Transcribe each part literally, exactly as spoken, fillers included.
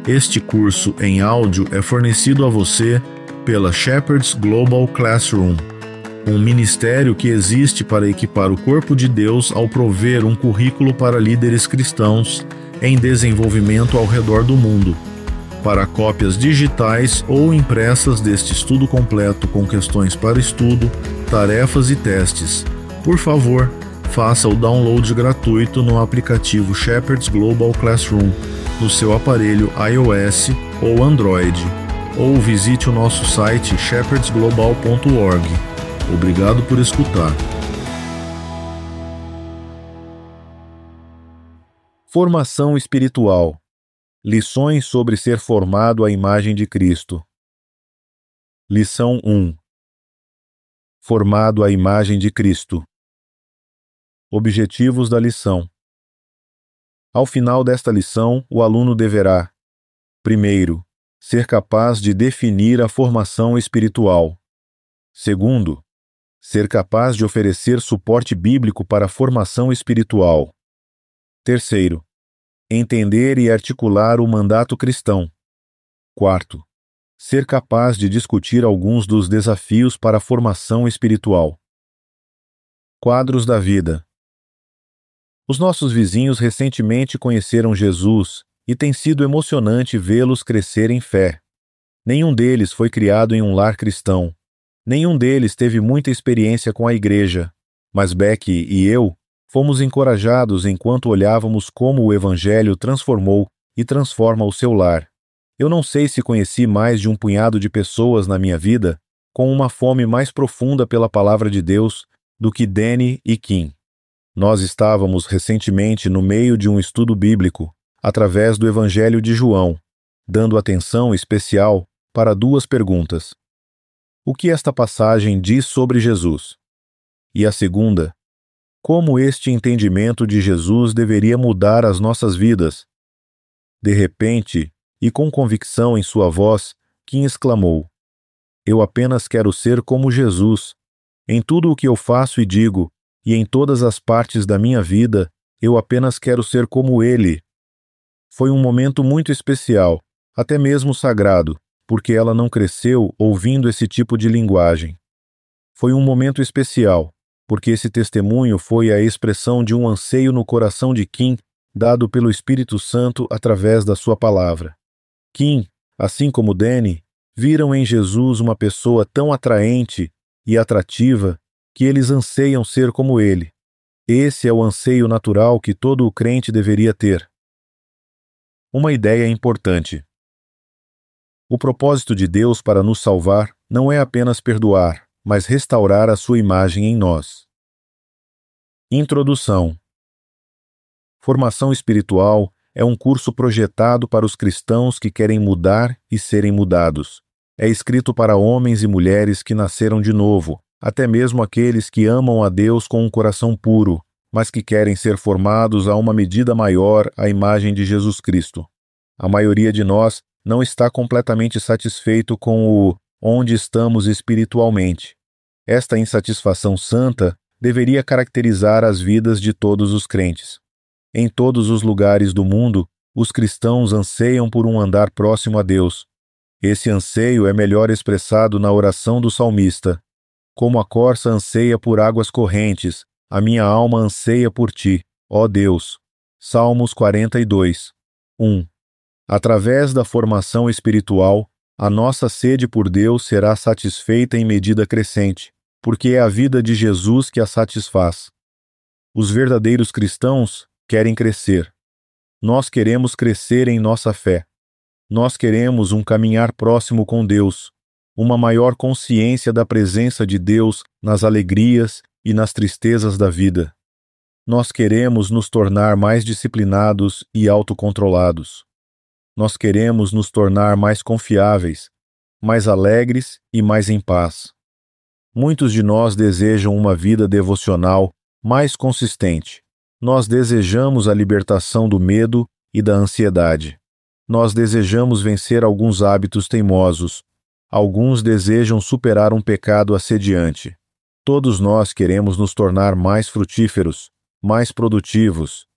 Este curso em áudio é fornecido a você pela Shepherds Global Classroom, um ministério que existe para equipar o corpo de Deus ao prover um currículo para líderes cristãos em desenvolvimento ao redor do mundo. Para cópias digitais ou impressas deste estudo completo com questões para estudo, tarefas e testes, por favor, faça o download gratuito no aplicativo Shepherds Global Classroom no seu aparelho iOS ou Android, ou visite o nosso site shepherds global ponto org. Obrigado por escutar. Formação espiritual. Lições sobre ser formado à imagem de Cristo. Lição um. Formado à imagem de Cristo. Objetivos da lição. Ao final desta lição, o aluno deverá: primeiro, ser capaz de definir a formação espiritual. Segundo, ser capaz de oferecer suporte bíblico para a formação espiritual. Terceiro, entender e articular o mandato cristão. Quarto, ser capaz de discutir alguns dos desafios para a formação espiritual. Quadros da vida. Os nossos vizinhos recentemente conheceram Jesus e tem sido emocionante vê-los crescer em fé. Nenhum deles foi criado em um lar cristão. Nenhum deles teve muita experiência com a igreja, mas Becky e eu fomos encorajados enquanto olhávamos como o Evangelho transformou e transforma o seu lar. Eu não sei se conheci mais de um punhado de pessoas na minha vida com uma fome mais profunda pela palavra de Deus do que Danny e Kim. Nós estávamos recentemente no meio de um estudo bíblico, através do Evangelho de João, dando atenção especial para duas perguntas. O que esta passagem diz sobre Jesus? E a segunda, como este entendimento de Jesus deveria mudar as nossas vidas? De repente, e com convicção em sua voz, Kim exclamou: Eu apenas quero ser como Jesus. Em tudo o que eu faço e digo, e em todas as partes da minha vida, eu apenas quero ser como Ele. Foi um momento muito especial, até mesmo sagrado, porque ela não cresceu ouvindo esse tipo de linguagem. Foi um momento especial, porque esse testemunho foi a expressão de um anseio no coração de Kim, dado pelo Espírito Santo através da sua palavra. Kim, assim como Danny, viram em Jesus uma pessoa tão atraente e atrativa que eles anseiam ser como ele. Esse é o anseio natural que todo o crente deveria ter. Uma ideia importante. O propósito de Deus para nos salvar não é apenas perdoar, mas restaurar a sua imagem em nós. Introdução. Formação espiritual é um curso projetado para os cristãos que querem mudar e serem mudados. É escrito para homens e mulheres que nasceram de novo, até mesmo aqueles que amam a Deus com um coração puro, mas que querem ser formados a uma medida maior à imagem de Jesus Cristo. A maioria de nós não está completamente satisfeito com o onde estamos espiritualmente. Esta insatisfação santa deveria caracterizar as vidas de todos os crentes. Em todos os lugares do mundo, os cristãos anseiam por um andar próximo a Deus. Esse anseio é melhor expressado na oração do salmista: Como a corça anseia por águas correntes, a minha alma anseia por ti, ó Deus. Salmos quarenta e dois, um. Através da formação espiritual, a nossa sede por Deus será satisfeita em medida crescente, porque é a vida de Jesus que a satisfaz. Os verdadeiros cristãos querem crescer. Nós queremos crescer em nossa fé. Nós queremos um caminhar próximo com Deus, uma maior consciência da presença de Deus nas alegrias e nas tristezas da vida. Nós queremos nos tornar mais disciplinados e autocontrolados. Nós queremos nos tornar mais confiáveis, mais alegres e mais em paz. Muitos de nós desejam uma vida devocional mais consistente. Nós desejamos a libertação do medo e da ansiedade. Nós desejamos vencer alguns hábitos teimosos. Alguns desejam superar um pecado assediante. Todos nós queremos nos tornar mais frutíferos, mais produtivos.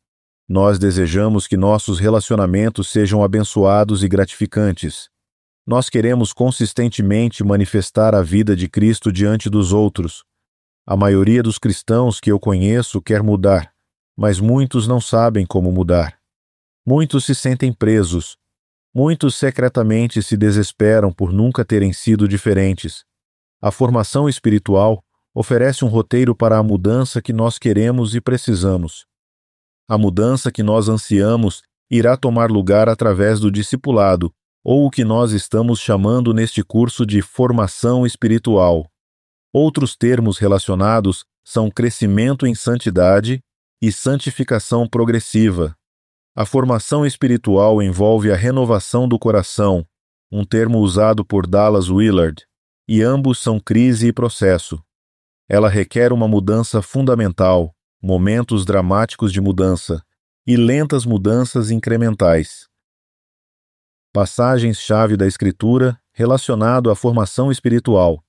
Nós desejamos que nossos relacionamentos sejam abençoados e gratificantes. Nós queremos consistentemente manifestar a vida de Cristo diante dos outros. A maioria dos cristãos que eu conheço quer mudar, mas muitos não sabem como mudar. Muitos se sentem presos. Muitos secretamente se desesperam por nunca terem sido diferentes. A formação espiritual oferece um roteiro para a mudança que nós queremos e precisamos. A mudança que nós ansiamos irá tomar lugar através do discipulado, ou o que nós estamos chamando neste curso de formação espiritual. Outros termos relacionados são crescimento em santidade e santificação progressiva. A formação espiritual envolve a renovação do coração, um termo usado por Dallas Willard, e ambos são crise e processo. Ela requer uma mudança fundamental, momentos dramáticos de mudança, e lentas mudanças incrementais. Passagens-chave da Escritura relacionado à formação espiritual.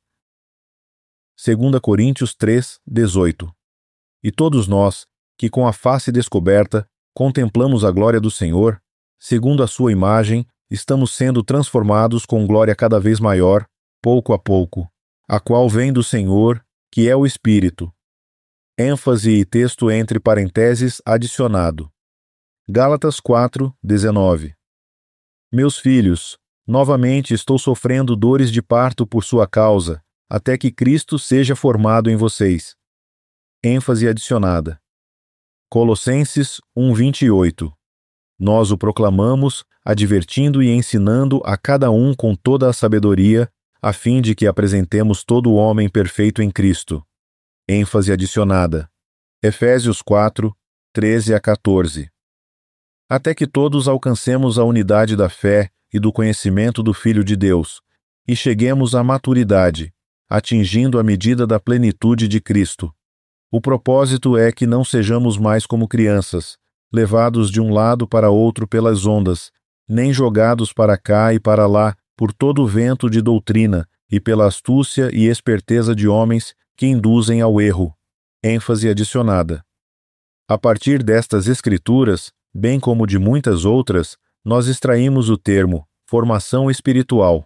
dois Coríntios três, dezoito. E todos nós, que com a face descoberta, contemplamos a glória do Senhor, segundo a sua imagem, estamos sendo transformados com glória cada vez maior, pouco a pouco, a qual vem do Senhor, que é o Espírito. ênfase e texto entre parênteses adicionado. Gálatas quatro, dezenove. Meus filhos, novamente estou sofrendo dores de parto por sua causa, até que Cristo seja formado em vocês. ênfase adicionada. Colossenses um, vinte e oito. Nós o proclamamos, advertindo e ensinando a cada um com toda a sabedoria, a fim de que apresentemos todo o homem perfeito em Cristo. ênfase adicionada. Efésios quatro, treze a quatorze. Até que todos alcancemos a unidade da fé e do conhecimento do Filho de Deus, e cheguemos à maturidade, atingindo a medida da plenitude de Cristo. O propósito é que não sejamos mais como crianças, levados de um lado para outro pelas ondas, nem jogados para cá e para lá por todo o vento de doutrina e pela astúcia e esperteza de homens que induzem ao erro. ênfase adicionada. A partir destas escrituras, bem como de muitas outras, nós extraímos o termo formação espiritual.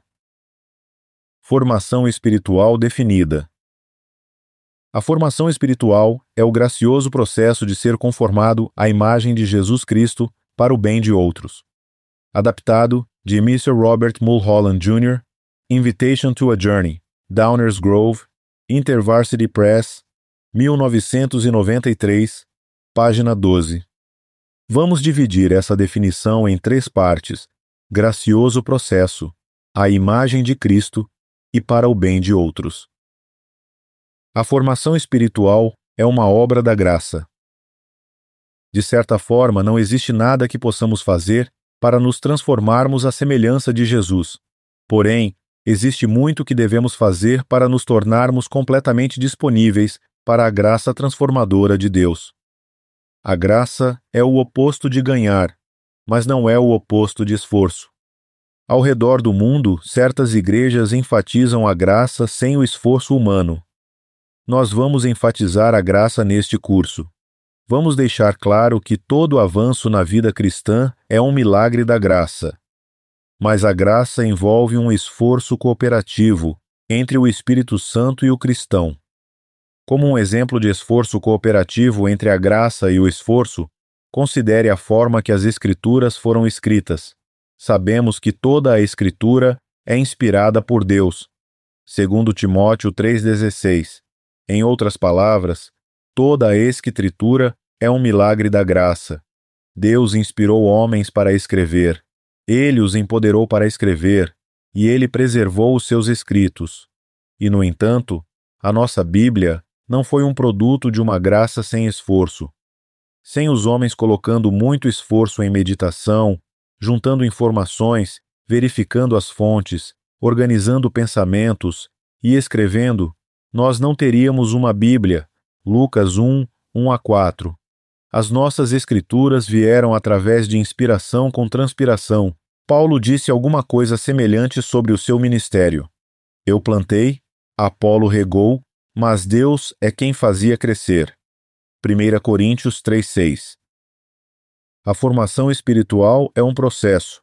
Formação espiritual definida. A formação espiritual é o gracioso processo de ser conformado à imagem de Jesus Cristo para o bem de outros. Adaptado de mister Robert Mulholland Júnior, Invitation to a Journey, Downers Grove, InterVarsity Press, mil novecentos e noventa e três, página doze. Vamos dividir essa definição em três partes: gracioso processo, a imagem de Cristo e para o bem de outros. A formação espiritual é uma obra da graça. De certa forma, não existe nada que possamos fazer para nos transformarmos à semelhança de Jesus. Porém, existe muito que devemos fazer para nos tornarmos completamente disponíveis para a graça transformadora de Deus. A graça é o oposto de ganhar, mas não é o oposto de esforço. Ao redor do mundo, certas igrejas enfatizam a graça sem o esforço humano. Nós vamos enfatizar a graça neste curso. Vamos deixar claro que todo avanço na vida cristã é um milagre da graça. Mas a graça envolve um esforço cooperativo entre o Espírito Santo e o cristão. Como um exemplo de esforço cooperativo entre a graça e o esforço, considere a forma que as Escrituras foram escritas. Sabemos que toda a Escritura é inspirada por Deus. Segundo Timóteo três, dezesseis. Em outras palavras, toda a Escritura é um milagre da graça. Deus inspirou homens para escrever. Ele os empoderou para escrever, e ele preservou os seus escritos. E, no entanto, a nossa Bíblia não foi um produto de uma graça sem esforço. Sem os homens colocando muito esforço em meditação, juntando informações, verificando as fontes, organizando pensamentos e escrevendo, nós não teríamos uma Bíblia. Lucas um, um a quatro. As nossas escrituras vieram através de inspiração com transpiração. Paulo disse alguma coisa semelhante sobre o seu ministério. Eu plantei, Apolo regou, mas Deus é quem fazia crescer. primeira Coríntios três, seis. A formação espiritual é um processo.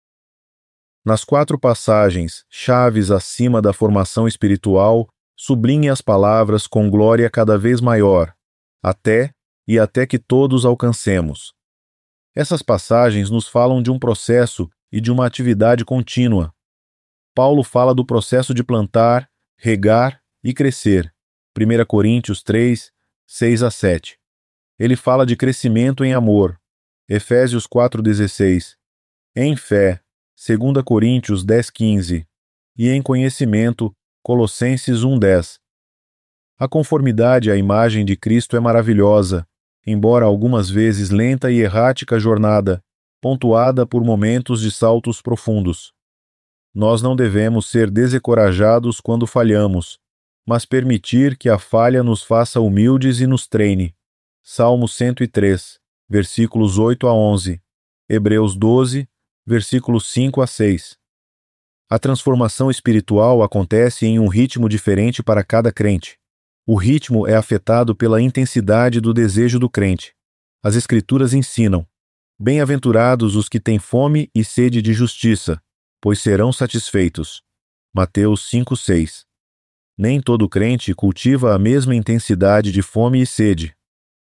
Nas quatro passagens chaves acima da formação espiritual, sublinhe as palavras com glória cada vez maior, até e até que todos alcancemos. Essas passagens nos falam de um processo e de uma atividade contínua. Paulo fala do processo de plantar, regar e crescer. primeira Coríntios três, seis a sete. Ele fala de crescimento em amor. Efésios quatro, dezesseis. Em fé. segunda Coríntios dez, quinze. E em conhecimento. Colossenses um, dez. A conformidade à imagem de Cristo é maravilhosa, embora algumas vezes lenta e errática jornada, pontuada por momentos de saltos profundos. Nós não devemos ser desencorajados quando falhamos, mas permitir que a falha nos faça humildes e nos treine. Salmo cento e três, versículos oito a onze. Hebreus doze, versículos cinco a seis. A transformação espiritual acontece em um ritmo diferente para cada crente. O ritmo é afetado pela intensidade do desejo do crente. As Escrituras ensinam: bem-aventurados os que têm fome e sede de justiça, pois serão satisfeitos. Mateus cinco, seis. Nem todo crente cultiva a mesma intensidade de fome e sede.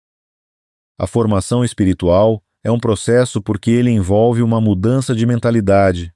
A formação espiritual é um processo porque ele envolve uma mudança de mentalidade.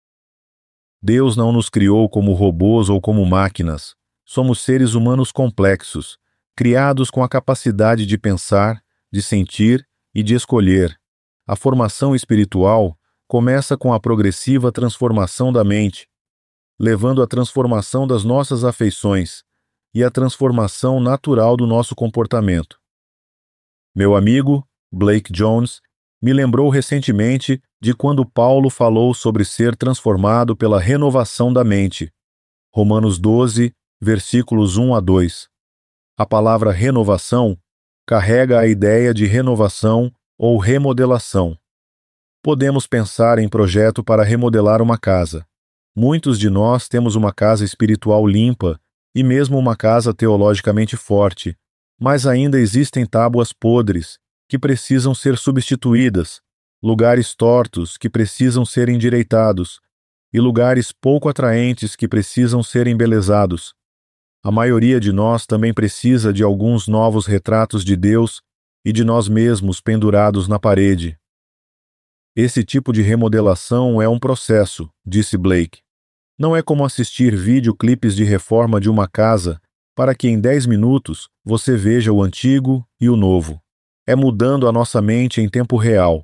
Deus não nos criou como robôs ou como máquinas. Somos seres humanos complexos, criados com a capacidade de pensar, de sentir e de escolher. A formação espiritual começa com a progressiva transformação da mente, levando à transformação das nossas afeições e à transformação natural do nosso comportamento. Meu amigo, Blake Jones, me lembrou recentemente de quando Paulo falou sobre ser transformado pela renovação da mente. Romanos doze, versículos um a dois. A palavra renovação carrega a ideia de renovação ou remodelação. Podemos pensar em projeto para remodelar uma casa. Muitos de nós temos uma casa espiritual limpa e mesmo uma casa teologicamente forte, mas ainda existem tábuas podres que precisam ser substituídas, lugares tortos que precisam ser endireitados e lugares pouco atraentes que precisam ser embelezados. A maioria de nós também precisa de alguns novos retratos de Deus e de nós mesmos pendurados na parede. Esse tipo de remodelação é um processo, disse Blake. Não é como assistir videoclipes de reforma de uma casa para que em dez minutos você veja o antigo e o novo. É mudando a nossa mente em tempo real.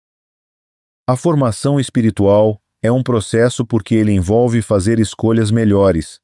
A formação espiritual é um processo porque ele envolve fazer escolhas melhores.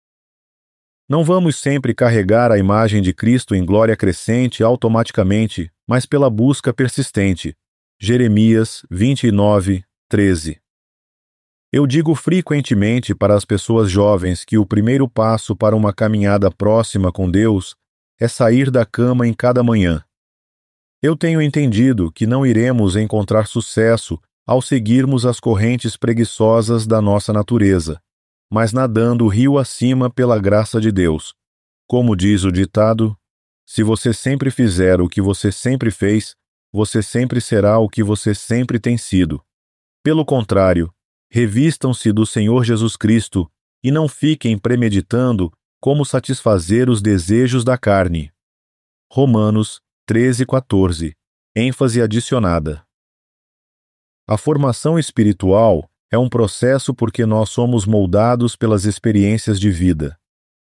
Não vamos sempre carregar a imagem de Cristo em glória crescente automaticamente, mas pela busca persistente. Jeremias vinte e nove, treze. Eu digo frequentemente para as pessoas jovens que o primeiro passo para uma caminhada próxima com Deus é sair da cama em cada manhã. Eu tenho entendido que não iremos encontrar sucesso ao seguirmos as correntes preguiçosas da nossa natureza, mas nadando rio acima pela graça de Deus. Como diz o ditado, se você sempre fizer o que você sempre fez, você sempre será o que você sempre tem sido. Pelo contrário, revistam-se do Senhor Jesus Cristo e não fiquem premeditando como satisfazer os desejos da carne. Romanos treze, quatorze. ênfase adicionada. A formação espiritual é um processo porque nós somos moldados pelas experiências de vida.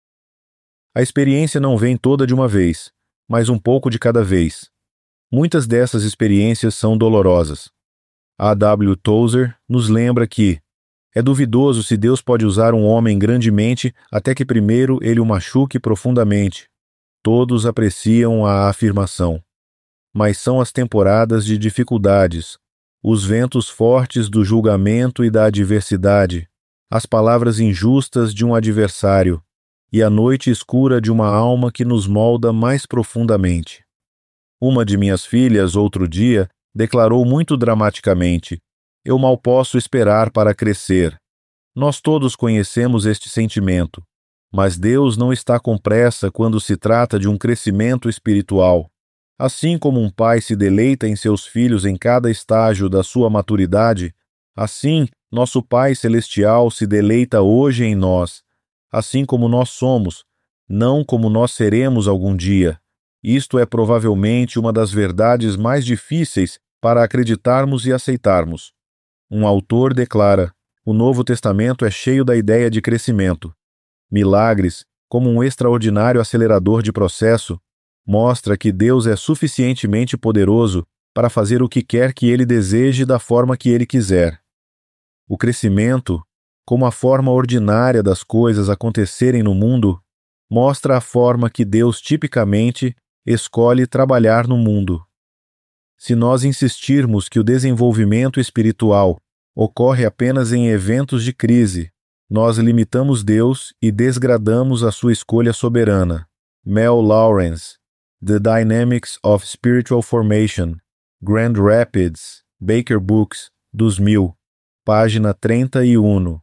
A experiência não vem toda de uma vez, mas um pouco de cada vez. Muitas dessas experiências são dolorosas. A W. Tozer nos lembra que é duvidoso se Deus pode usar um homem grandemente até que primeiro ele o machuque profundamente. Todos apreciam a afirmação. Mas são as temporadas de dificuldades, os ventos fortes do julgamento e da adversidade, as palavras injustas de um adversário e a noite escura de uma alma que nos molda mais profundamente. Uma de minhas filhas, outro dia, declarou muito dramaticamente: eu mal posso esperar para crescer. Nós todos conhecemos este sentimento, mas Deus não está com pressa quando se trata de um crescimento espiritual. Assim como um pai se deleita em seus filhos em cada estágio da sua maturidade, assim nosso Pai Celestial se deleita hoje em nós, assim como nós somos, não como nós seremos algum dia. Isto é provavelmente uma das verdades mais difíceis para acreditarmos e aceitarmos. Um autor declara: o Novo Testamento é cheio da ideia de crescimento. Milagres, como um extraordinário acelerador de processo, mostra que Deus é suficientemente poderoso para fazer o que quer que Ele deseje da forma que Ele quiser. O crescimento, como a forma ordinária das coisas acontecerem no mundo, mostra a forma que Deus tipicamente escolhe trabalhar no mundo. Se nós insistirmos que o desenvolvimento espiritual ocorre apenas em eventos de crise, nós limitamos Deus e desgradamos a sua escolha soberana. Mel Lawrence, The Dynamics of Spiritual Formation, Grand Rapids, Baker Books, dos mil, página trinta e um.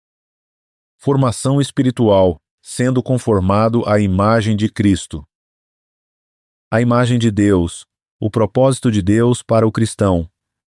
Formação espiritual, sendo conformado à imagem de Cristo. A imagem de Deus, o propósito de Deus para o cristão.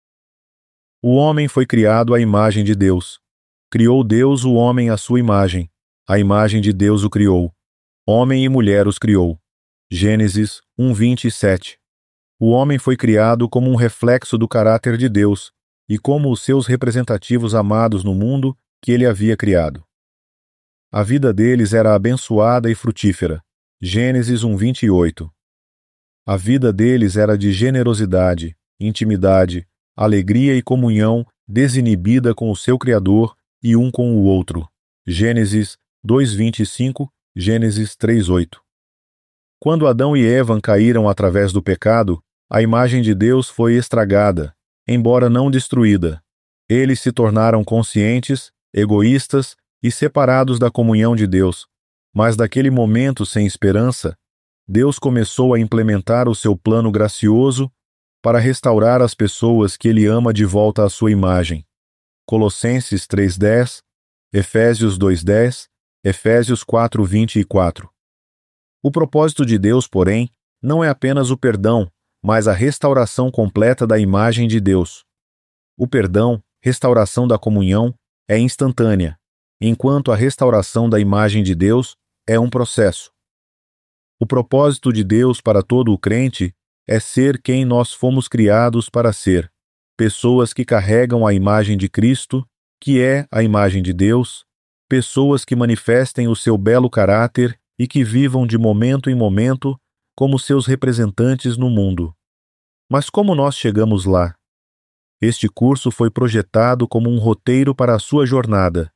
O homem foi criado à imagem de Deus. Criou Deus o homem à sua imagem. A imagem de Deus o criou. Homem e mulher os criou. Gênesis um, vinte e sete. O homem foi criado como um reflexo do caráter de Deus e como os seus representativos amados no mundo que ele havia criado. A vida deles era abençoada e frutífera. Gênesis um, vinte e oito. A vida deles era de generosidade, intimidade, alegria e comunhão desinibida com o seu Criador e um com o outro. Gênesis dois, vinte e cinco, Gênesis três, oito. Quando Adão e Eva caíram através do pecado, a imagem de Deus foi estragada, embora não destruída. Eles se tornaram conscientes, egoístas e separados da comunhão de Deus. Mas daquele momento sem esperança, Deus começou a implementar o seu plano gracioso para restaurar as pessoas que Ele ama de volta à sua imagem. Colossenses três, dez, Efésios dois, dez, Efésios quatro, vinte e quatro. O propósito de Deus, porém, não é apenas o perdão, mas a restauração completa da imagem de Deus. O perdão, restauração da comunhão, é instantânea, enquanto a restauração da imagem de Deus é um processo. O propósito de Deus para todo o crente é ser quem nós fomos criados para ser, pessoas que carregam a imagem de Cristo, que é a imagem de Deus, pessoas que manifestem o seu belo caráter e que vivam de momento em momento como seus representantes no mundo. Mas como nós chegamos lá? Este curso foi projetado como um roteiro para a sua jornada.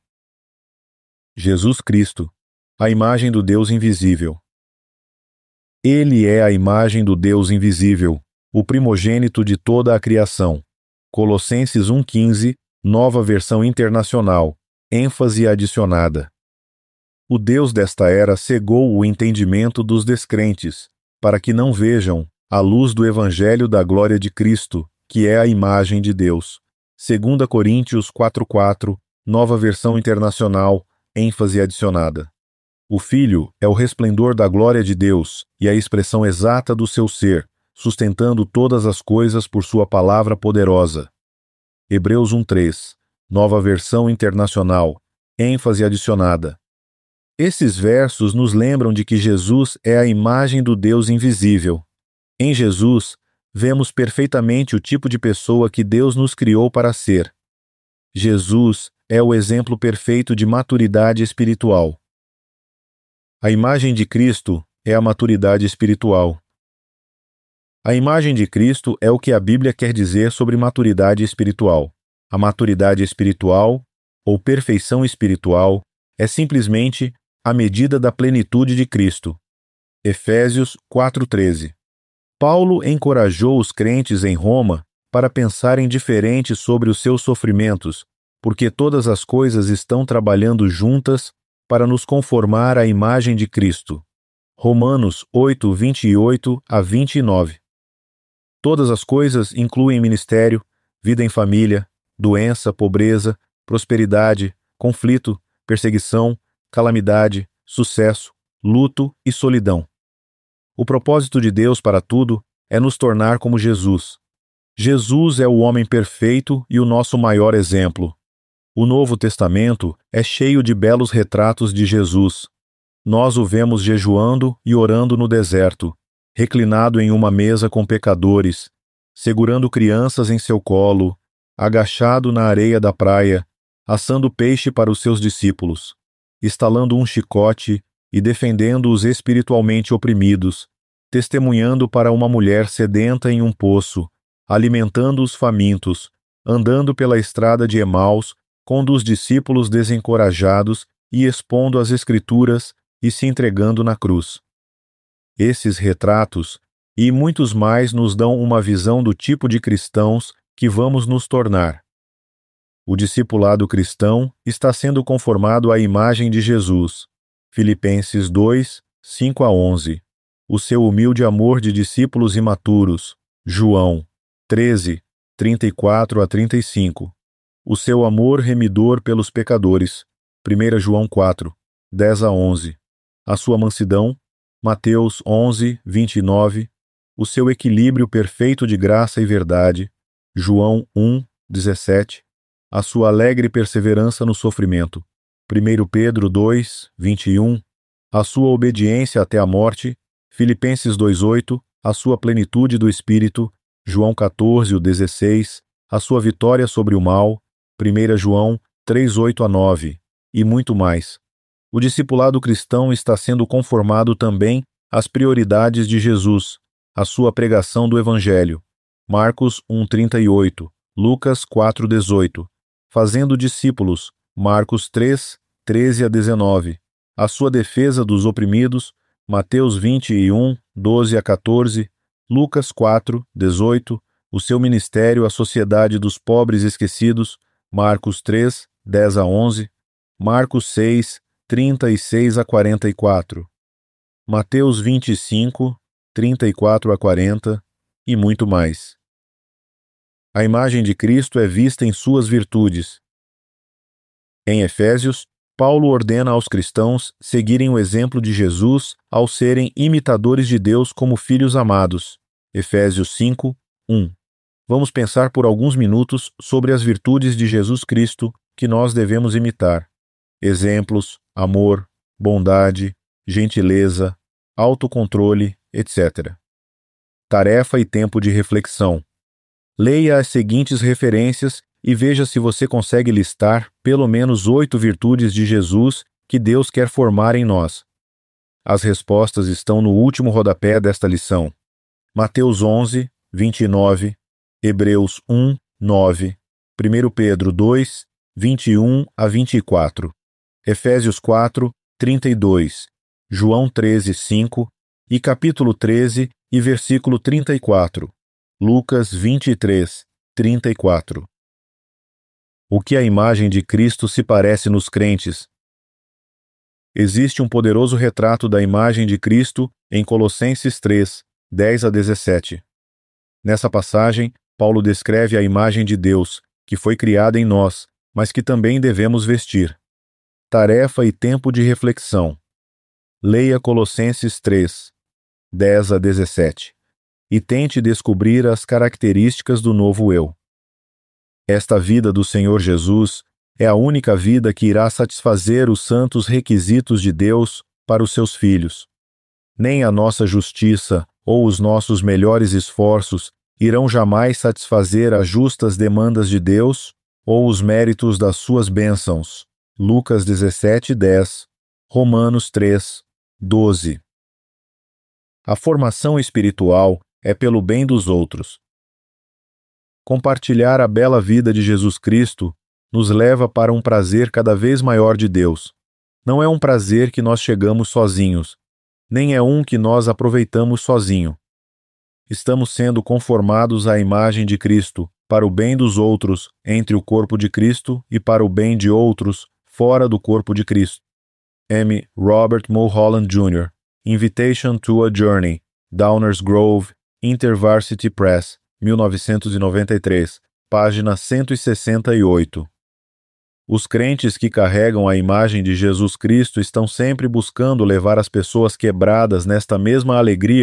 Jesus Cristo, a imagem do Deus invisível. Ele é a imagem do Deus invisível, o primogênito de toda a criação. Colossenses um, quinze, Nova Versão Internacional, ênfase adicionada. O Deus desta era cegou o entendimento dos descrentes, para que não vejam a luz do Evangelho da glória de Cristo, que é a imagem de Deus. Segunda Coríntios quatro, quatro, Nova Versão Internacional, ênfase adicionada. O Filho é o resplendor da glória de Deus e a expressão exata do seu ser, sustentando todas as coisas por sua palavra poderosa. Hebreus um, três, Nova Versão Internacional, ênfase adicionada. Esses versos nos lembram de que Jesus é a imagem do Deus invisível. Em Jesus, vemos perfeitamente o tipo de pessoa que Deus nos criou para ser. Jesus é o exemplo perfeito de maturidade espiritual. A imagem de Cristo é a maturidade espiritual. A imagem de Cristo é o que a Bíblia quer dizer sobre maturidade espiritual. A maturidade espiritual, ou perfeição espiritual, é simplesmente a medida da plenitude de Cristo. Efésios quatro, treze. Paulo encorajou os crentes em Roma para pensarem diferente sobre os seus sofrimentos, porque todas as coisas estão trabalhando juntas para nos conformar à imagem de Cristo. Romanos oito, vinte e oito a vinte e nove. Todas as coisas incluem ministério, vida em família, doença, pobreza, prosperidade, conflito, perseguição, calamidade, sucesso, luto e solidão. O propósito de Deus para tudo é nos tornar como Jesus. Jesus é o homem perfeito e o nosso maior exemplo. O Novo Testamento é cheio de belos retratos de Jesus. Nós o vemos jejuando e orando no deserto, reclinado em uma mesa com pecadores, segurando crianças em seu colo, agachado na areia da praia, assando peixe para os seus discípulos, estalando um chicote e defendendo os espiritualmente oprimidos, testemunhando para uma mulher sedenta em um poço, alimentando os famintos, andando pela estrada de Emaus com um dos discípulos desencorajados e expondo as Escrituras e se entregando na cruz. Esses retratos e muitos mais nos dão uma visão do tipo de cristãos que vamos nos tornar. O discipulado cristão está sendo conformado à imagem de Jesus. Filipenses dois, cinco a onze. O seu humilde amor de discípulos imaturos. João treze, trinta e quatro a trinta e cinco. O seu amor remidor pelos pecadores. primeira João quatro, dez a onze. A sua mansidão. Mateus onze, vinte e nove. O seu equilíbrio perfeito de graça e verdade. João um, dezessete. A sua alegre perseverança no sofrimento. primeira Pedro dois, vinte e um. A sua obediência até a morte. Filipenses dois, oito. A sua plenitude do Espírito. João quatorze, dezesseis. A sua vitória sobre o mal. primeira João três, oito a nove. E muito mais. O discipulado cristão está sendo conformado também às prioridades de Jesus, a sua pregação do Evangelho. Marcos um, trinta e oito. Lucas quatro, dezoito. Fazendo discípulos. Marcos três, treze a dezenove. A sua defesa dos oprimidos. Mateus vinte e um, doze a quatorze. Lucas quatro, dezoito. O seu ministério à sociedade dos pobres esquecidos. Marcos três, dez a onze. Marcos seis, trinta e seis a quarenta e quatro. Mateus vinte e cinco, trinta e quatro a quarenta e muito mais. A imagem de Cristo é vista em suas virtudes. Em Efésios, Paulo ordena aos cristãos seguirem o exemplo de Jesus ao serem imitadores de Deus como filhos amados. Efésios cinco, um. Vamos pensar por alguns minutos sobre as virtudes de Jesus Cristo que nós devemos imitar. Exemplos, amor, bondade, gentileza, autocontrole, etcétera. Tarefa e tempo de reflexão. Leia as seguintes referências e veja se você consegue listar pelo menos oito virtudes de Jesus que Deus quer formar em nós. As respostas estão no último rodapé desta lição. Mateus onze, vinte e nove, Hebreus um, nove, primeira Pedro dois, vinte e um a vinte e quatro, Efésios quatro, trinta e dois, João treze, cinco e capítulo treze e versículo trinta e quatro, Lucas vinte e três, trinta e quatro. O que a imagem de Cristo se parece nos crentes? Existe um poderoso retrato da imagem de Cristo em Colossenses três, dez a dezessete. Nessa passagem, Paulo descreve a imagem de Deus, que foi criada em nós, mas que também devemos vestir. Tarefa e tempo de reflexão. Leia Colossenses três, dez a dezessete, e tente descobrir as características do novo eu. Esta vida do Senhor Jesus é a única vida que irá satisfazer os santos requisitos de Deus para os seus filhos. Nem a nossa justiça ou os nossos melhores esforços irão jamais satisfazer as justas demandas de Deus ou os méritos das suas bênçãos. Lucas dezessete, dez, Romanos três, doze. A formação espiritual é pelo bem dos outros. Compartilhar a bela vida de Jesus Cristo nos leva para um prazer cada vez maior de Deus. Não é um prazer que nós chegamos sozinhos, nem é um que nós aproveitamos sozinho. Estamos sendo conformados à imagem de Cristo, para o bem dos outros entre o corpo de Cristo e para o bem de outros fora do corpo de Cristo. M. Robert Mulholland Júnior Invitation to a Journey, Downers Grove, InterVarsity Press, mil novecentos e noventa e três, página cento e sessenta e oito. Os crentes que carregam a imagem de Jesus Cristo estão sempre buscando levar as pessoas quebradas nesta mesma alegria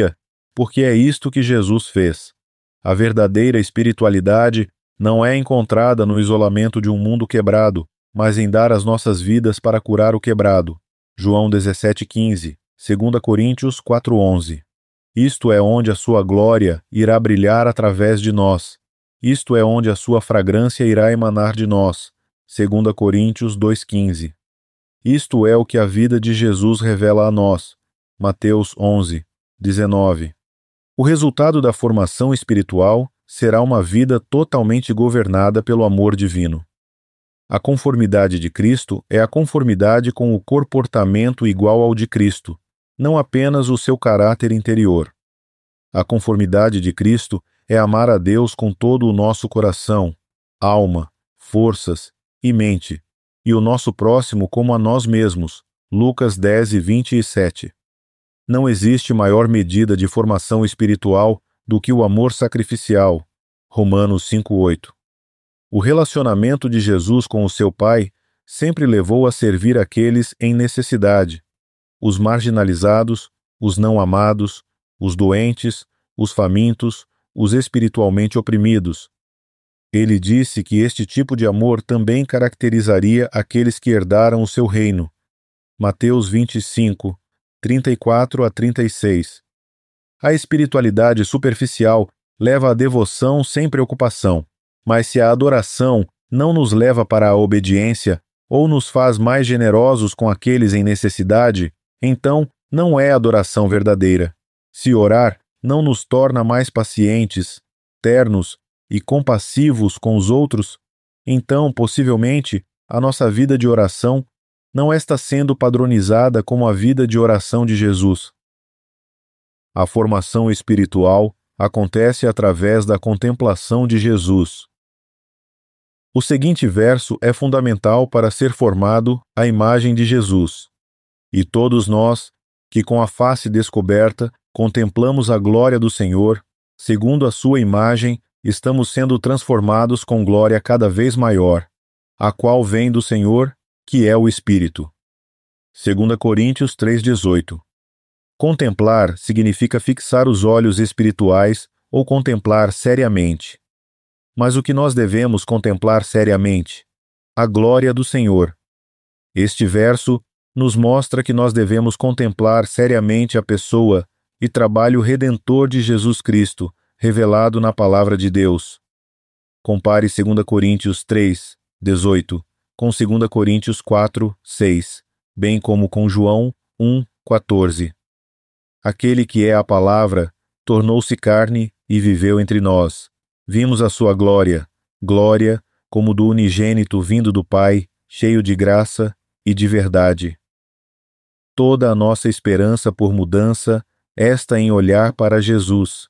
porque é isto que Jesus fez. A verdadeira espiritualidade não é encontrada no isolamento de um mundo quebrado, mas em dar as nossas vidas para curar o quebrado. João dezessete, quinze, dois Coríntios quatro, onze. Isto é onde a sua glória irá brilhar através de nós. Isto é onde a sua fragrância irá emanar de nós. dois Coríntios dois, quinze. Isto é o que a vida de Jesus revela a nós. Mateus onze, dezenove. O resultado da formação espiritual será uma vida totalmente governada pelo amor divino. A conformidade de Cristo é a conformidade com o comportamento igual ao de Cristo, não apenas o seu caráter interior. A conformidade de Cristo é amar a Deus com todo o nosso coração, alma, forças e mente, e o nosso próximo como a nós mesmos. Lucas dez, vinte e sete. Não existe maior medida de formação espiritual do que o amor sacrificial. Romanos cinco, oito. O relacionamento de Jesus com o seu Pai sempre levou a servir aqueles em necessidade, os marginalizados, os não amados, os doentes, os famintos, os espiritualmente oprimidos. Ele disse que este tipo de amor também caracterizaria aqueles que herdaram o seu reino. Mateus vinte e cinco, trinta e quatro a trinta e seis. A espiritualidade superficial leva à devoção sem preocupação, mas se a adoração não nos leva para a obediência ou nos faz mais generosos com aqueles em necessidade, então não é adoração verdadeira. Se orar não nos torna mais pacientes, ternos e compassivos com os outros, então, possivelmente, a nossa vida de oração não está sendo padronizada como a vida de oração de Jesus. A formação espiritual acontece através da contemplação de Jesus. O seguinte verso é fundamental para ser formado à imagem de Jesus. E todos nós, que com a face descoberta contemplamos a glória do Senhor, segundo a sua imagem, estamos sendo transformados com glória cada vez maior, a qual vem do Senhor, que é o Espírito. dois Coríntios três, dezoito. Contemplar significa fixar os olhos espirituais ou contemplar seriamente. Mas o que nós devemos contemplar seriamente? A glória do Senhor. Este verso nos mostra que nós devemos contemplar seriamente a pessoa e trabalho redentor de Jesus Cristo, revelado na Palavra de Deus. Compare dois Coríntios três, dezoito com dois Coríntios quatro, seis, bem como com João um, quatorze. Aquele que é a Palavra tornou-se carne e viveu entre nós. Vimos a sua glória, glória como do unigênito vindo do Pai, cheio de graça e de verdade. Toda a nossa esperança por mudança está em olhar para Jesus.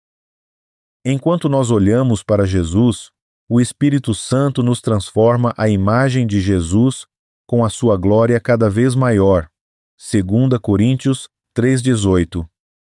Enquanto nós olhamos para Jesus, o Espírito Santo nos transforma à imagem de Jesus com a sua glória cada vez maior. dois Coríntios três, dezoito.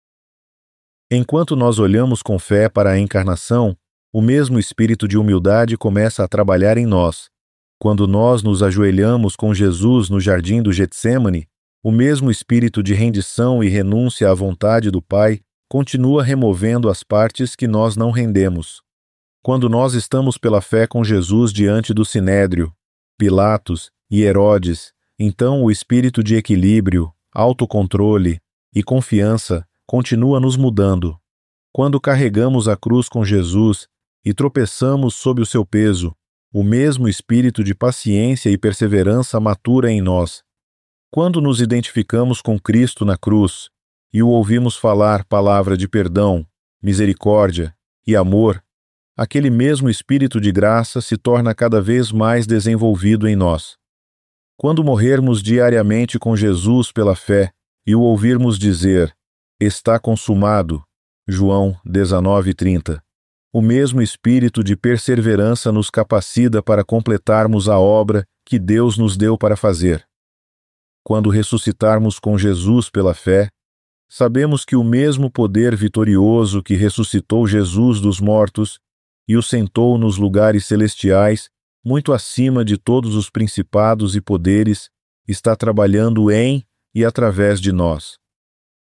Enquanto nós olhamos com fé para a encarnação, o mesmo espírito de humildade começa a trabalhar em nós. Quando nós nos ajoelhamos com Jesus no jardim do Getsêmani, o mesmo espírito de rendição e renúncia à vontade do Pai continua removendo as partes que nós não rendemos. Quando nós estamos pela fé com Jesus diante do Sinédrio, Pilatos e Herodes, então o espírito de equilíbrio, autocontrole e confiança continua nos mudando. Quando carregamos a cruz com Jesus e tropeçamos sob o seu peso, o mesmo espírito de paciência e perseverança matura em nós. Quando nos identificamos com Cristo na cruz e o ouvimos falar palavra de perdão, misericórdia e amor, aquele mesmo espírito de graça se torna cada vez mais desenvolvido em nós. Quando morrermos diariamente com Jesus pela fé e o ouvirmos dizer, está consumado, João dezenove, trinta, o mesmo espírito de perseverança nos capacita para completarmos a obra que Deus nos deu para fazer. Quando ressuscitarmos com Jesus pela fé, sabemos que o mesmo poder vitorioso que ressuscitou Jesus dos mortos e o sentou nos lugares celestiais, muito acima de todos os principados e poderes, está trabalhando em e através de nós.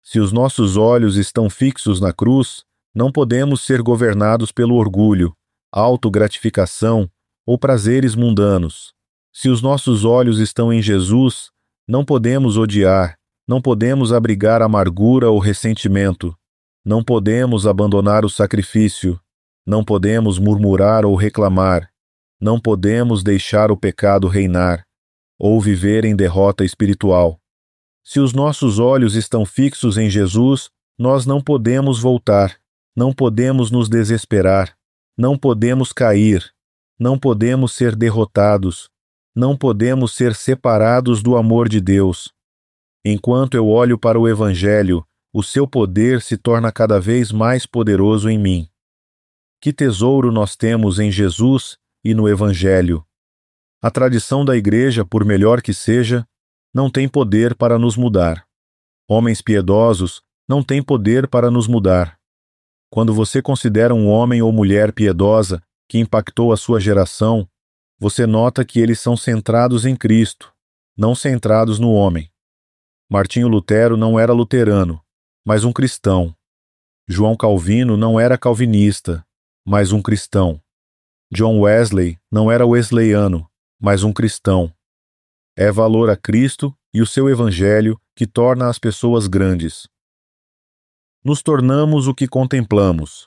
Se os nossos olhos estão fixos na cruz, não podemos ser governados pelo orgulho, autogratificação ou prazeres mundanos. Se os nossos olhos estão em Jesus, não podemos odiar, não podemos abrigar amargura ou ressentimento, não podemos abandonar o sacrifício, não podemos murmurar ou reclamar, não podemos deixar o pecado reinar, ou viver em derrota espiritual. Se os nossos olhos estão fixos em Jesus, nós não podemos voltar, não podemos nos desesperar, não podemos cair, não podemos ser derrotados, não podemos ser separados do amor de Deus. Enquanto eu olho para o Evangelho, o seu poder se torna cada vez mais poderoso em mim. Que tesouro nós temos em Jesus e no Evangelho! A tradição da Igreja, por melhor que seja, não tem poder para nos mudar. Homens piedosos não têm poder para nos mudar. Quando você considera um homem ou mulher piedosa que impactou a sua geração, você nota que eles são centrados em Cristo, não centrados no homem. Martinho Lutero não era luterano, mas um cristão. João Calvino não era calvinista, mas um cristão. John Wesley não era wesleyano, mas um cristão. É valor a Cristo e o seu Evangelho que torna as pessoas grandes. Nos tornamos o que contemplamos.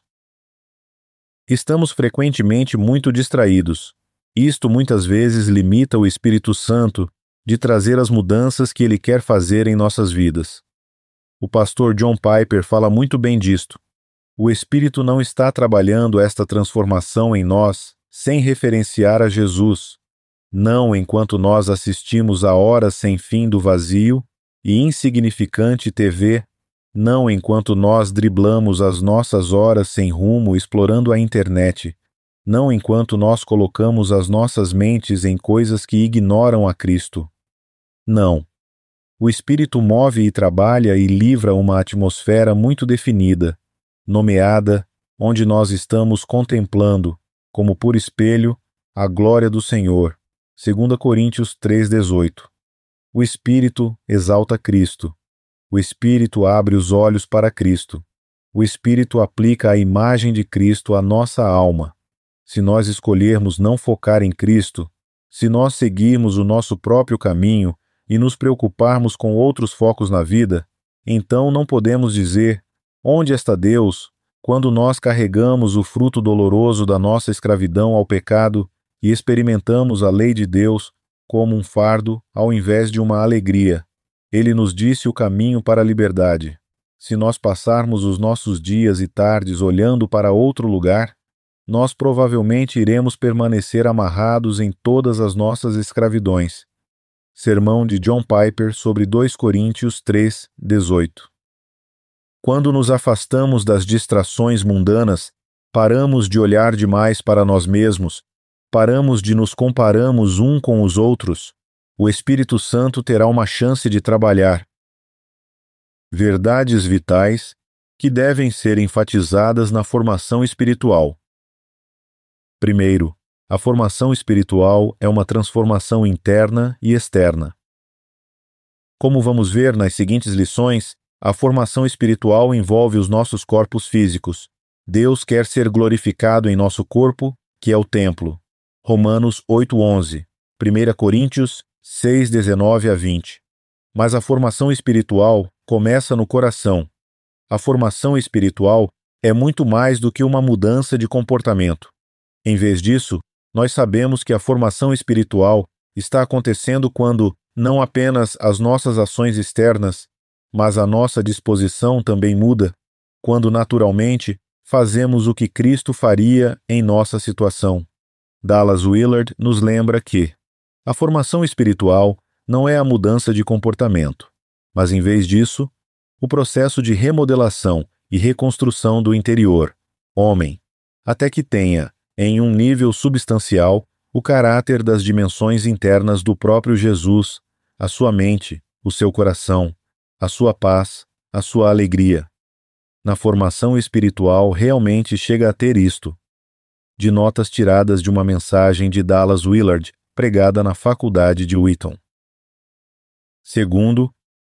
Estamos frequentemente muito distraídos. Isto muitas vezes limita o Espírito Santo de trazer as mudanças que ele quer fazer em nossas vidas. O pastor John Piper fala muito bem disto. O Espírito não está trabalhando esta transformação em nós sem referenciar a Jesus, não enquanto nós assistimos a horas sem fim do vazio e insignificante T V, não enquanto nós driblamos as nossas horas sem rumo explorando a internet, não enquanto nós colocamos as nossas mentes em coisas que ignoram a Cristo. Não. O Espírito move e trabalha e livra uma atmosfera muito definida, nomeada, onde nós estamos contemplando, como por espelho, a glória do Senhor. Segunda Coríntios três, dezoito. O Espírito exalta Cristo. O Espírito abre os olhos para Cristo. O Espírito aplica a imagem de Cristo à nossa alma. Se nós escolhermos não focar em Cristo, se nós seguirmos o nosso próprio caminho e nos preocuparmos com outros focos na vida, então não podemos dizer: onde está Deus? Quando nós carregamos o fruto doloroso da nossa escravidão ao pecado e experimentamos a lei de Deus como um fardo ao invés de uma alegria. Ele nos disse o caminho para a liberdade. Se nós passarmos os nossos dias e tardes olhando para outro lugar, nós provavelmente iremos permanecer amarrados em todas as nossas escravidões. Sermão de John Piper sobre dois Coríntios três, dezoito. Quando nos afastamos das distrações mundanas, paramos de olhar demais para nós mesmos, paramos de nos compararmos um com os outros, o Espírito Santo terá uma chance de trabalhar. Verdades vitais que devem ser enfatizadas na formação espiritual. Primeiro, a formação espiritual é uma transformação interna e externa. Como vamos ver nas seguintes lições, a formação espiritual envolve os nossos corpos físicos. Deus quer ser glorificado em nosso corpo, que é o templo. Romanos oito, onze. primeira Coríntios seis, dezenove a vinte. Mas a formação espiritual começa no coração. A formação espiritual é muito mais do que uma mudança de comportamento. Em vez disso, nós sabemos que a formação espiritual está acontecendo quando não apenas as nossas ações externas, mas a nossa disposição também muda, quando naturalmente fazemos o que Cristo faria em nossa situação. Dallas Willard nos lembra que a formação espiritual não é a mudança de comportamento, mas em vez disso, o processo de remodelação e reconstrução do interior, homem, até que tenha, em um nível substancial, o caráter das dimensões internas do próprio Jesus, a sua mente, o seu coração, a sua paz, a sua alegria. Na formação espiritual realmente chega a ter isto. De notas tiradas de uma mensagem de Dallas Willard, pregada na faculdade de Wheaton. Segundo,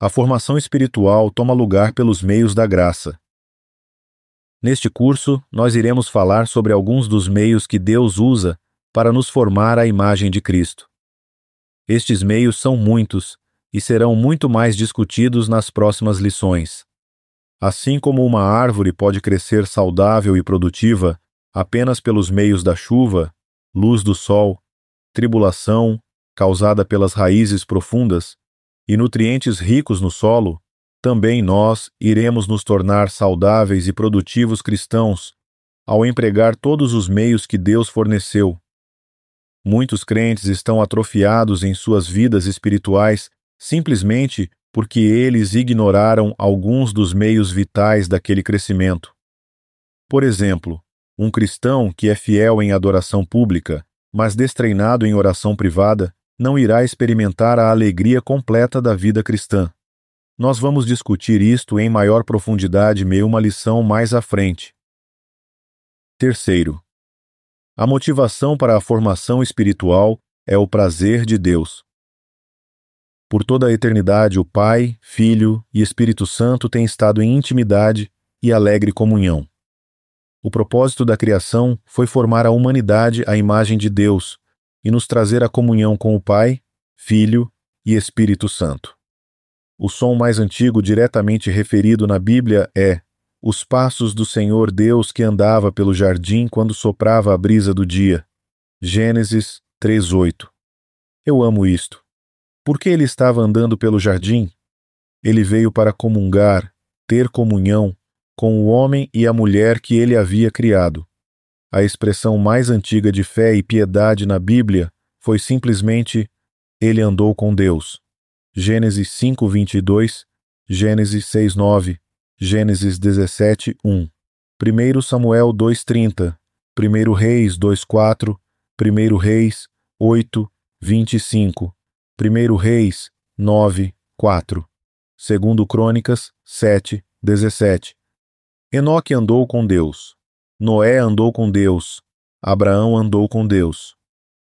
a formação espiritual toma lugar pelos meios da graça. Neste curso, nós iremos falar sobre alguns dos meios que Deus usa para nos formar à imagem de Cristo. Estes meios são muitos e serão muito mais discutidos nas próximas lições. Assim como uma árvore pode crescer saudável e produtiva apenas pelos meios da chuva, luz do sol, tribulação, causada pelas raízes profundas, e nutrientes ricos no solo, também nós iremos nos tornar saudáveis e produtivos cristãos ao empregar todos os meios que Deus forneceu. Muitos crentes estão atrofiados em suas vidas espirituais simplesmente porque eles ignoraram alguns dos meios vitais daquele crescimento. Por exemplo, um cristão que é fiel em adoração pública, mas destreinado em oração privada, não irá experimentar a alegria completa da vida cristã. Nós vamos discutir isto em maior profundidade em uma lição mais à frente. Terceiro, a motivação para a formação espiritual é o prazer de Deus. Por toda a eternidade, o Pai, Filho e Espírito Santo têm estado em intimidade e alegre comunhão. O propósito da criação foi formar a humanidade à imagem de Deus e nos trazer a comunhão com o Pai, Filho e Espírito Santo. O som mais antigo diretamente referido na Bíblia é os passos do Senhor Deus que andava pelo jardim quando soprava a brisa do dia. Gênesis três oito. Eu amo isto. Por que ele estava andando pelo jardim? Ele veio para comungar, ter comunhão com o homem e a mulher que ele havia criado. A expressão mais antiga de fé e piedade na Bíblia foi simplesmente ele andou com Deus. Gênesis cinco vinte e dois, Gênesis seis nove, Gênesis dezessete um, primeiro Samuel dois trinta, primeiro Reis dois quatro, primeiro Reis oito vinte e cinco, primeiro Reis nove quatro, segundo Crônicas sete dezessete. Enoque andou com Deus. Noé andou com Deus. Abraão andou com Deus.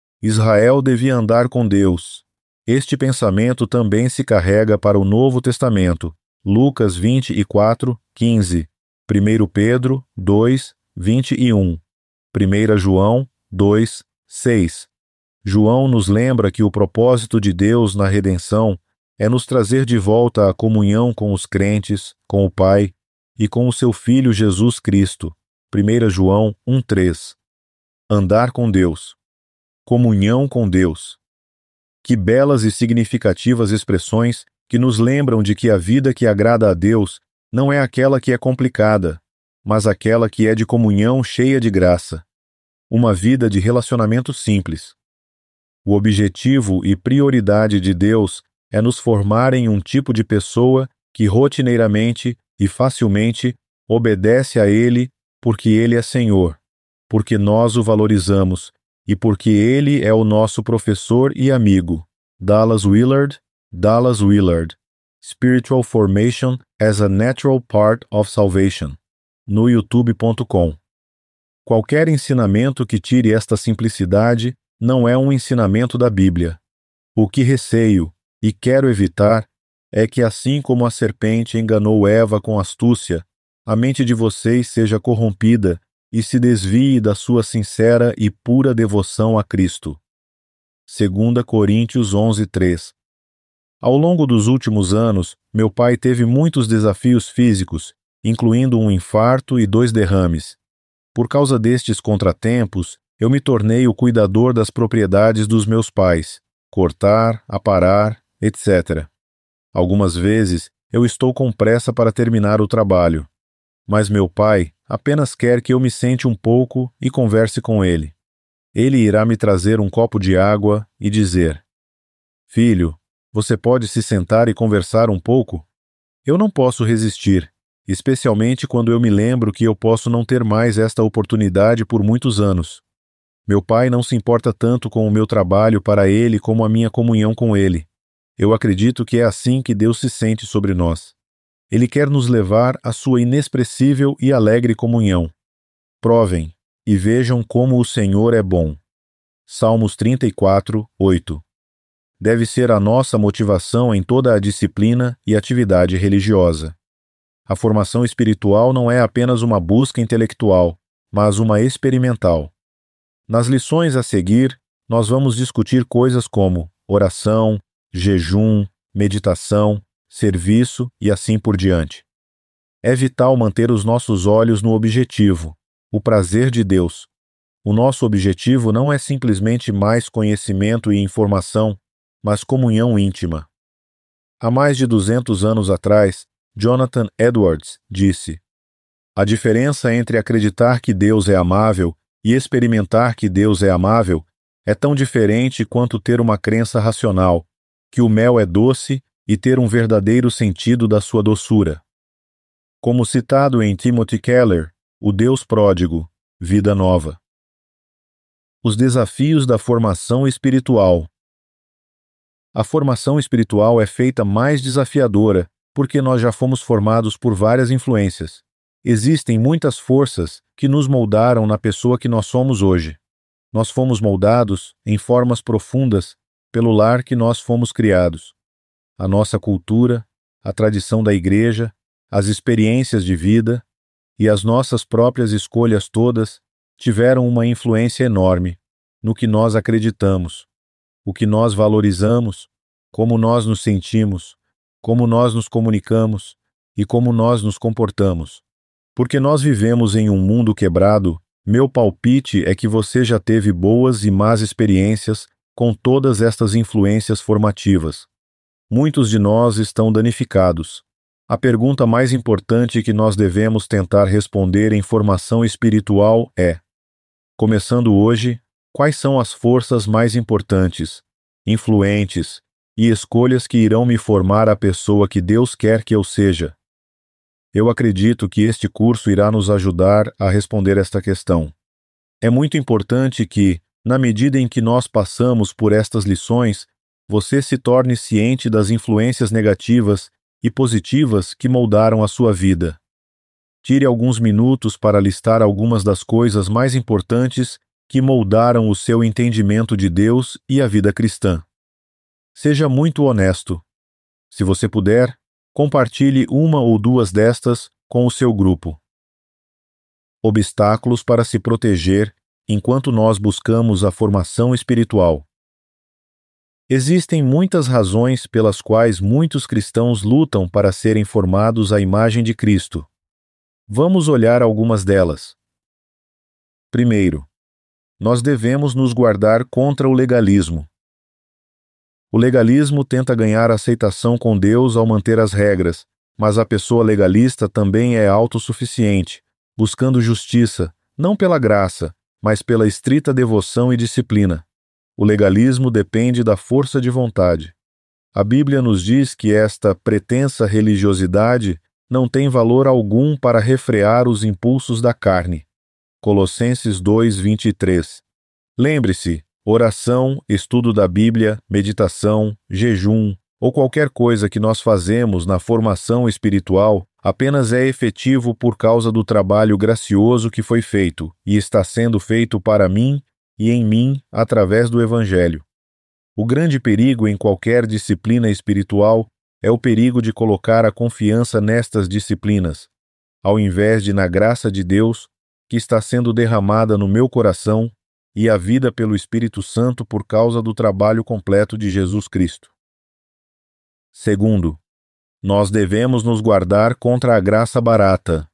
Israel devia andar com Deus. Este pensamento também se carrega para o Novo Testamento. Lucas vinte e quatro, quinze. primeiro Pedro dois, vinte e um. primeiro João dois, seis. João nos lembra que o propósito de Deus na redenção é nos trazer de volta a comunhão com os crentes, com o Pai e com o seu Filho Jesus Cristo. primeiro João um, três. Andar com Deus. Comunhão com Deus. Que belas e significativas expressões que nos lembram de que a vida que agrada a Deus não é aquela que é complicada, mas aquela que é de comunhão cheia de graça. Uma vida de relacionamento simples. O objetivo e prioridade de Deus é nos formar em um tipo de pessoa que rotineiramente e facilmente obedece a Ele porque Ele é Senhor, porque nós o valorizamos e porque Ele é o nosso professor e amigo. Dallas Willard, Dallas Willard. Spiritual Formation as a Natural Part of Salvation. No youtube ponto com. Qualquer ensinamento que tire esta simplicidade não é um ensinamento da Bíblia. O que receio e quero evitar é que, assim como a serpente enganou Eva com astúcia, a mente de vocês seja corrompida e se desvie da sua sincera e pura devoção a Cristo. dois Coríntios onze, três. Ao longo dos últimos anos, meu pai teve muitos desafios físicos, incluindo um infarto e dois derrames. Por causa destes contratempos, eu me tornei o cuidador das propriedades dos meus pais, cortar, aparar, etcétera. Algumas vezes, eu estou com pressa para terminar o trabalho, mas meu pai apenas quer que eu me sente um pouco e converse com ele. Ele irá me trazer um copo de água e dizer: "Filho, você pode se sentar e conversar um pouco?" Eu não posso resistir, especialmente quando eu me lembro que eu posso não ter mais esta oportunidade por muitos anos. Meu pai não se importa tanto com o meu trabalho para ele como a minha comunhão com ele. Eu acredito que é assim que Deus se sente sobre nós. Ele quer nos levar à sua inexpressível e alegre comunhão. Provem e vejam como o Senhor é bom. Salmos trinta e quatro, oito. deve ser a nossa motivação em toda a disciplina e atividade religiosa. A formação espiritual não é apenas uma busca intelectual, mas uma experimental. Nas lições a seguir, nós vamos discutir coisas como oração, jejum, meditação, serviço e assim por diante. É vital manter os nossos olhos no objetivo, o prazer de Deus. O nosso objetivo não é simplesmente mais conhecimento e informação, mas comunhão íntima. Há mais de duzentos anos atrás, Jonathan Edwards disse: "A diferença entre acreditar que Deus é amável e experimentar que Deus é amável é tão diferente quanto ter uma crença racional, que o mel é doce e ter um verdadeiro sentido da sua doçura." Como citado em Timothy Keller, O Deus Pródigo, Vida Nova. Os desafios da formação espiritual. A formação espiritual é feita mais desafiadora porque nós já fomos formados por várias influências. Existem muitas forças que nos moldaram na pessoa que nós somos hoje. Nós fomos moldados em formas profundas pelo lar que nós fomos criados. A nossa cultura, a tradição da igreja, as experiências de vida e as nossas próprias escolhas todas tiveram uma influência enorme no que nós acreditamos, o que nós valorizamos, como nós nos sentimos, como nós nos comunicamos e como nós nos comportamos. Porque nós vivemos em um mundo quebrado, meu palpite é que você já teve boas e más experiências com todas estas influências formativas. Muitos de nós estão danificados. A pergunta mais importante que nós devemos tentar responder em formação espiritual é: começando hoje, quais são as forças mais importantes, influentes e escolhas que irão me formar a pessoa que Deus quer que eu seja? Eu acredito que este curso irá nos ajudar a responder esta questão. É muito importante que, na medida em que nós passamos por estas lições, você se torne ciente das influências negativas e positivas que moldaram a sua vida. Tire alguns minutos para listar algumas das coisas mais importantes que moldaram o seu entendimento de Deus e a vida cristã. Seja muito honesto. Se você puder, compartilhe uma ou duas destas com o seu grupo. Obstáculos para se proteger enquanto nós buscamos a formação espiritual. Existem muitas razões pelas quais muitos cristãos lutam para serem formados à imagem de Cristo. Vamos olhar algumas delas. Primeiro, nós devemos nos guardar contra o legalismo. O legalismo tenta ganhar aceitação com Deus ao manter as regras, mas a pessoa legalista também é autossuficiente, buscando justiça, não pela graça, mas pela estrita devoção e disciplina. O legalismo depende da força de vontade. A Bíblia nos diz que esta pretensa religiosidade não tem valor algum para refrear os impulsos da carne. Colossenses dois, vinte e três. Lembre-se, oração, estudo da Bíblia, meditação, jejum ou qualquer coisa que nós fazemos na formação espiritual apenas é efetivo por causa do trabalho gracioso que foi feito e está sendo feito para mim e em mim através do Evangelho. O grande perigo em qualquer disciplina espiritual é o perigo de colocar a confiança nestas disciplinas, ao invés de na graça de Deus que está sendo derramada no meu coração e a vida pelo Espírito Santo por causa do trabalho completo de Jesus Cristo. Segundo, nós devemos nos guardar contra a graça barata.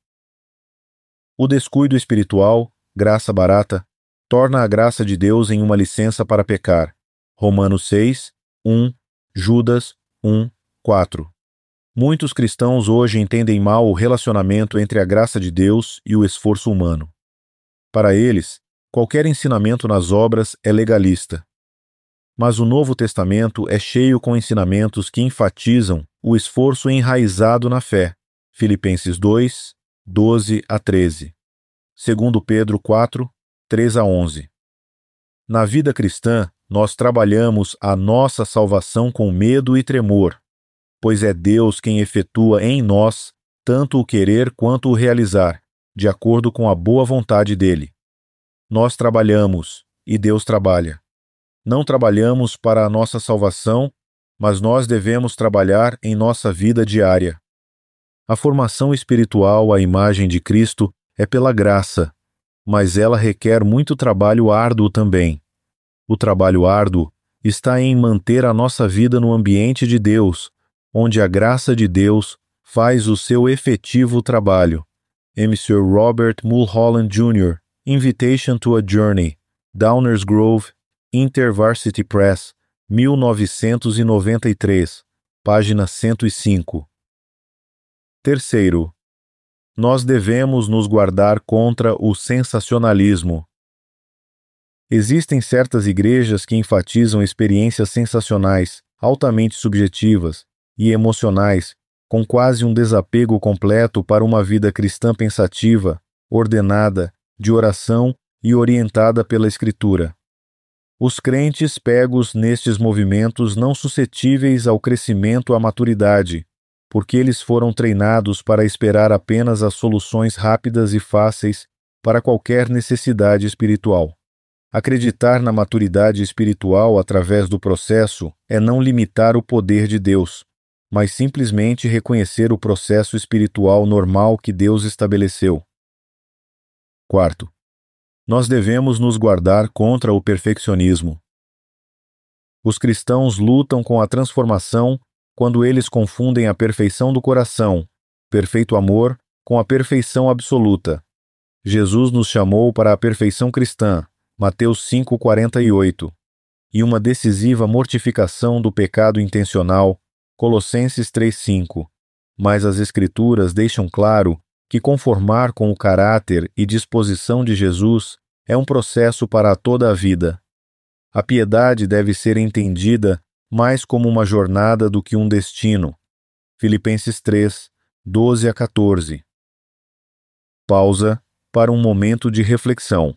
O descuido espiritual, graça barata, torna a graça de Deus em uma licença para pecar. Romanos seis, um, Judas um, quatro. Muitos cristãos hoje entendem mal o relacionamento entre a graça de Deus e o esforço humano. Para eles, qualquer ensinamento nas obras é legalista. Mas o Novo Testamento é cheio com ensinamentos que enfatizam o esforço enraizado na fé. Filipenses dois, doze a treze. Segundo Pedro quatro, três a onze. Na vida cristã, nós trabalhamos a nossa salvação com medo e tremor, pois é Deus quem efetua em nós tanto o querer quanto o realizar, de acordo com a boa vontade dele. Nós trabalhamos, e Deus trabalha. Não trabalhamos para a nossa salvação, mas nós devemos trabalhar em nossa vida diária. A formação espiritual à imagem de Cristo é pela graça, mas ela requer muito trabalho árduo também. O trabalho árduo está em manter a nossa vida no ambiente de Deus, onde a graça de Deus faz o seu efetivo trabalho. M senhor Robert Mulholland Júnior, Invitation to a Journey, Downers Grove, InterVarsity Press, mil novecentos e noventa e três, página cento e cinco. Terceiro, nós devemos nos guardar contra o sensacionalismo. Existem certas igrejas que enfatizam experiências sensacionais, altamente subjetivas e emocionais, com quase um desapego completo para uma vida cristã pensativa, ordenada, de oração e orientada pela Escritura. Os crentes pegos nestes movimentos não suscetíveis ao crescimento à maturidade, porque eles foram treinados para esperar apenas as soluções rápidas e fáceis para qualquer necessidade espiritual. Acreditar na maturidade espiritual através do processo é não limitar o poder de Deus, mas simplesmente reconhecer o processo espiritual normal que Deus estabeleceu. Quarto, nós devemos nos guardar contra o perfeccionismo. Os cristãos lutam com a transformação quando eles confundem a perfeição do coração, perfeito amor, com a perfeição absoluta. Jesus nos chamou para a perfeição cristã, Mateus cinco, quarenta e oito, e uma decisiva mortificação do pecado intencional, Colossenses três, cinco. Mas as Escrituras deixam claro que conformar com o caráter e disposição de Jesus é um processo para toda a vida. A piedade deve ser entendida mais como uma jornada do que um destino. Filipenses três, doze a quatorze. Pausa para um momento de reflexão.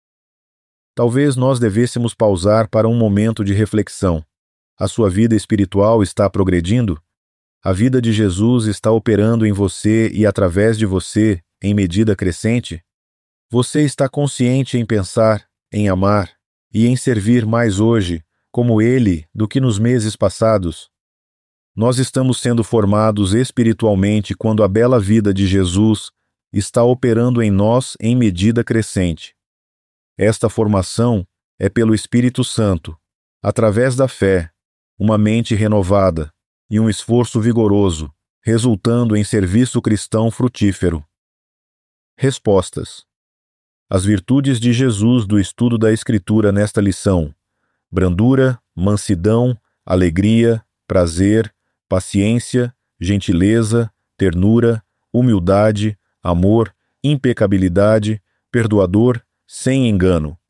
Talvez nós devêssemos pausar para um momento de reflexão. A sua vida espiritual está progredindo? A vida de Jesus está operando em você e através de você em medida crescente? Você está consciente em pensar, em amar e em servir mais hoje, como Ele, do que nos meses passados? Nós estamos sendo formados espiritualmente quando a bela vida de Jesus está operando em nós em medida crescente. Esta formação é pelo Espírito Santo, através da fé, uma mente renovada e um esforço vigoroso, resultando em serviço cristão frutífero. Respostas. As virtudes de Jesus do estudo da Escritura nesta lição: brandura, mansidão, alegria, prazer, paciência, gentileza, ternura, humildade, amor, impecabilidade, perdoador, sem engano.